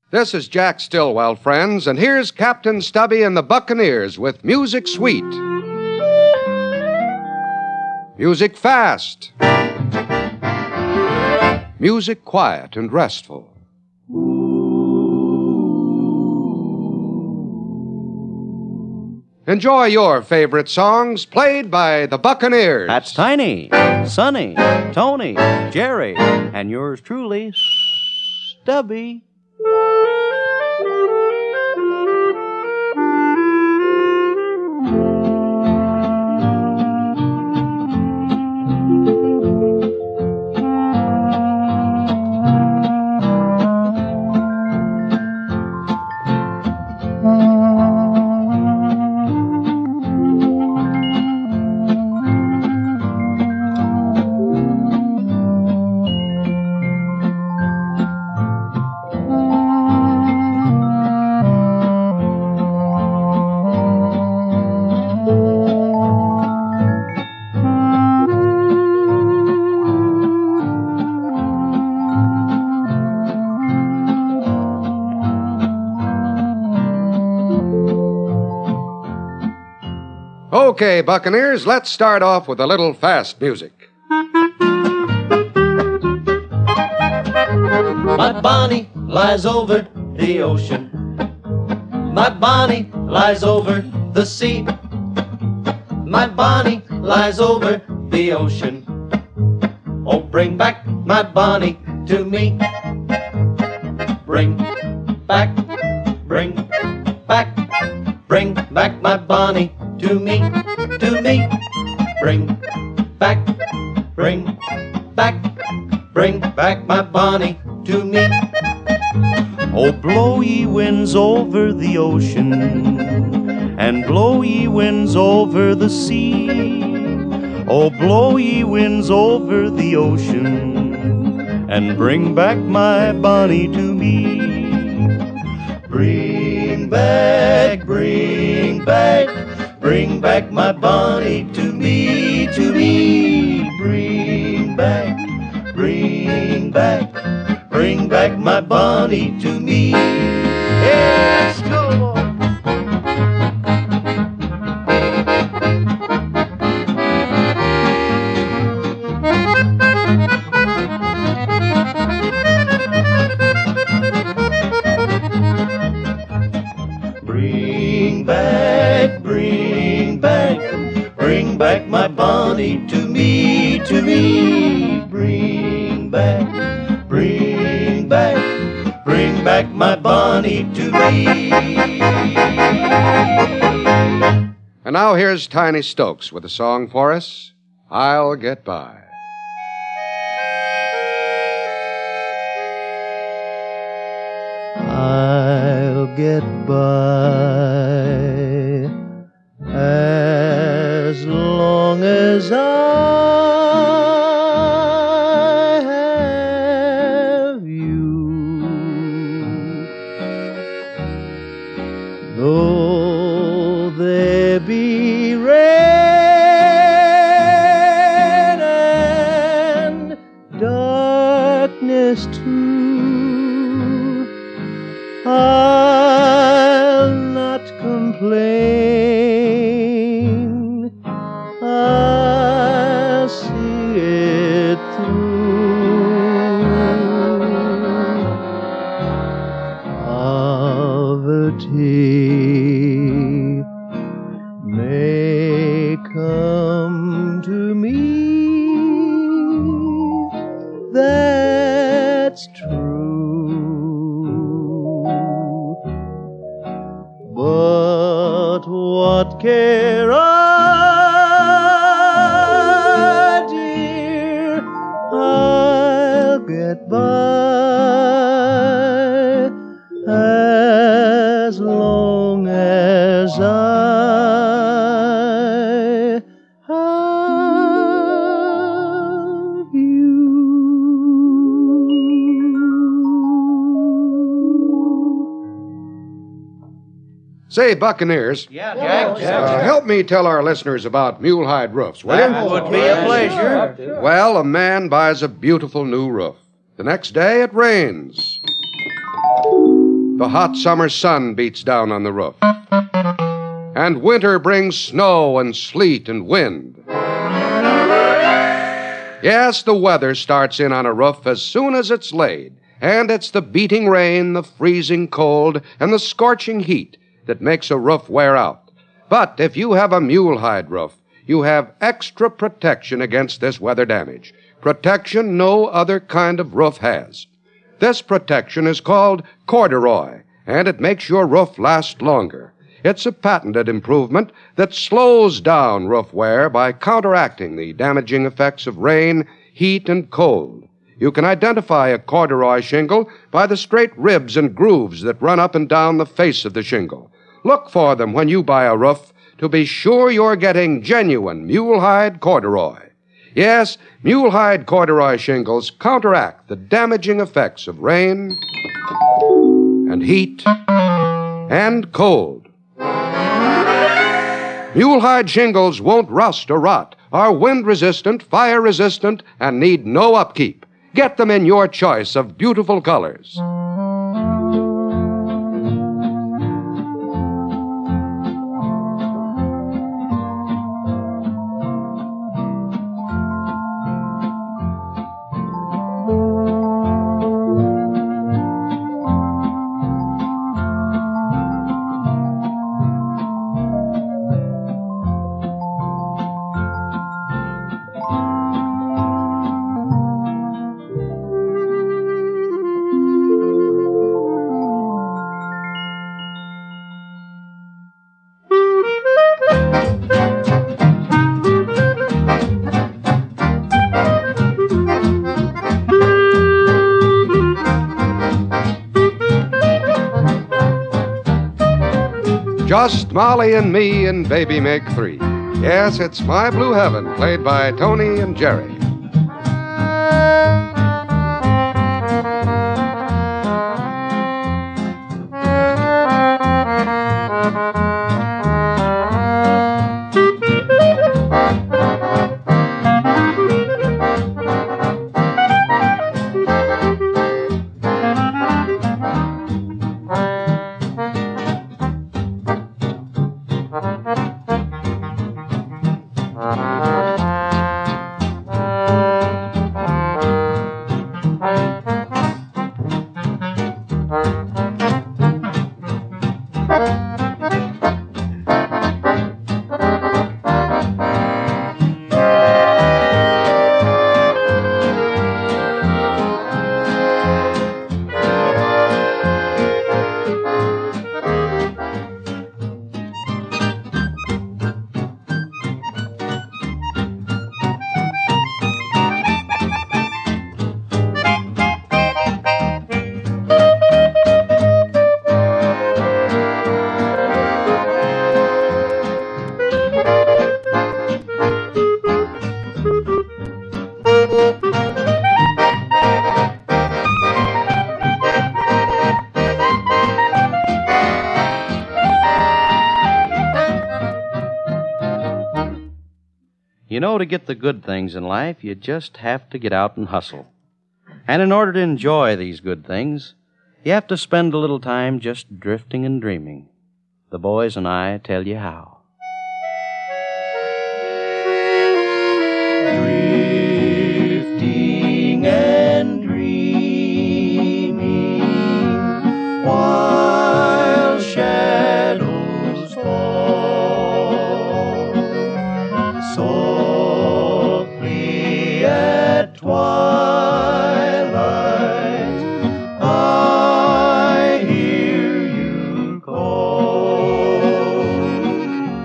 This is Jack Stillwell, friends, and here's Captain Stubby and the Buccaneers with Music Sweet. Music fast. Music quiet and restful. Enjoy your favorite songs played by the Buccaneers. That's Tiny, Sonny, Tony, Jerry, and yours truly, Stubby. Okay, Buccaneers, let's start off with a little fast music. My Bonnie lies over the ocean. My Bonnie lies over the sea. My Bonnie lies over the ocean. Oh, bring back my Bonnie to me. Bring back, bring back, bring back my Bonnie to me, to me. Bring back, bring back, bring back my Bonnie to me. Oh, blow ye winds over the ocean, and blow ye winds over the sea. Oh, blow ye winds over the ocean, and bring back my Bonnie to me. Bring back, bring back, bring back my Bonnie to me, to me. Bring back, bring back, bring back my Bonnie to me. Yes, go on. Bring back, bring back, bring back my Bonnie to me, to me. Bring back, bring back, bring back my Bonnie to me. And now here's Tiny Stokes with a song for us, I'll Get By. I'll get by as long as I have you. Though there be rain and darkness too, I'll not complain. I'll see it through. Poverty may come to me, that's true. But what care I, dear? I'll get by as long as I have you. Say, Buccaneers, Yeah, Jack. help me tell our listeners about mulehide roofs, will you? That would be a pleasure. Well, a man buys a beautiful new roof. The next day, it rains. the hot summer sun beats down on the roof. And winter brings snow and sleet and wind. Yes, the weather starts in on a roof as soon as it's laid, and it's the beating rain, the freezing cold, and the scorching heat that makes a roof wear out. But if you have a mulehide roof, you have extra protection against this weather damage. Protection no other kind of roof has. This protection is called corduroy, and it makes your roof last longer. It's a patented improvement that slows down roof wear by counteracting the damaging effects of rain, heat, and cold. You can identify a corduroy shingle by the straight ribs and grooves that run up and down the face of the shingle. Look for them when you buy a roof to be sure you're getting genuine mulehide corduroy. Yes, mulehide corduroy shingles counteract the damaging effects of rain and heat and cold. Mulehide shingles won't rust or rot, are wind-resistant, fire-resistant, and need no upkeep. Get them in your choice of beautiful colors. Just Molly and me and Baby make three. Yes, it's My Blue Heaven, played by Tony and Jerry. You know, to get the good things in life, you just have to get out and hustle. And in order to enjoy these good things, you have to spend a little time just drifting and dreaming. The boys and I tell you how. Drifting and dreaming while shadows fall softly at twilight, I hear you call.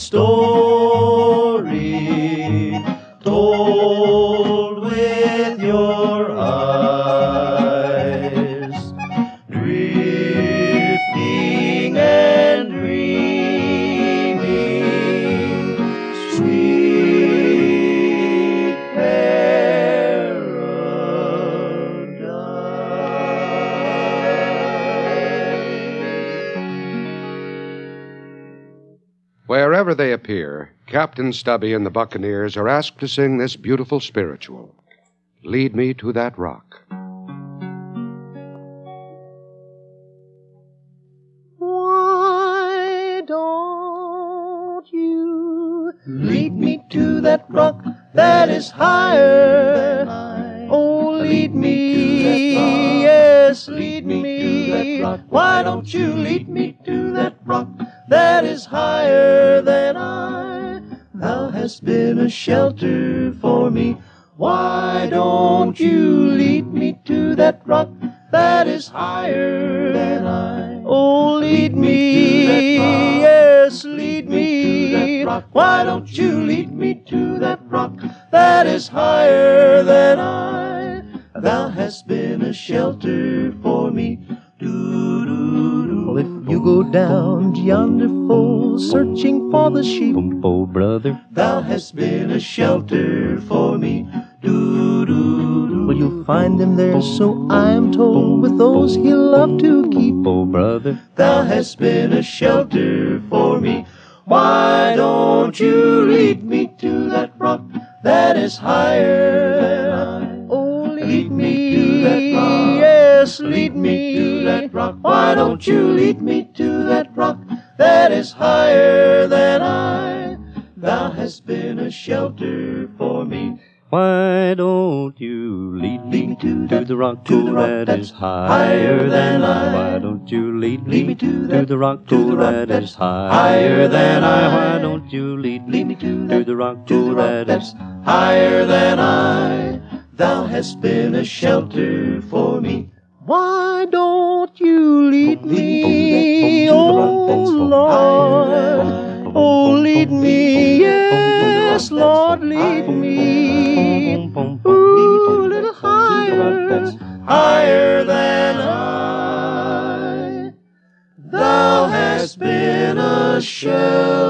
story told with your eyes, drifting and dreaming, sweet Wherever they appear, Captain Stubby and the Buccaneers are asked to sing this beautiful spiritual, Lead Me to That Rock. Why don't you lead me to that rock that is higher than I? Oh, lead me, yes, lead me to that rock. Why don't you lead me to that rock that is higher than I? Thou hast been a shelter for me. Why don't you lead me to that rock that is higher than I? Oh, lead me, yes, lead me to that rock. Why don't you lead me to that rock that is higher than I? Thou hast been a shelter for me. Well, if you go down yonder fold, searching for the sheep, oh brother, thou hast been a shelter for me. Well, you'll find him there, so I am told, with those he'll love to keep, oh brother, thou hast been a shelter for me. Why don't you lead me to that rock that is higher than I? Oh, lead me to that rock. Yes, lead me to that rock. Why don't you lead me to that rock that is higher than I? Thou hast been a shelter for me. Why don't you lead me to the rock that is higher than I? Why don't you lead me to the rock that is higher than I? Why don't you lead me to the rock that is higher than I? Thou hast been a shelter for me. Why don't you lead me, oh Lord? Oh, lead me, yes, Lord, lead me. Ooh, a little higher, higher than I. Thou hast been a shelter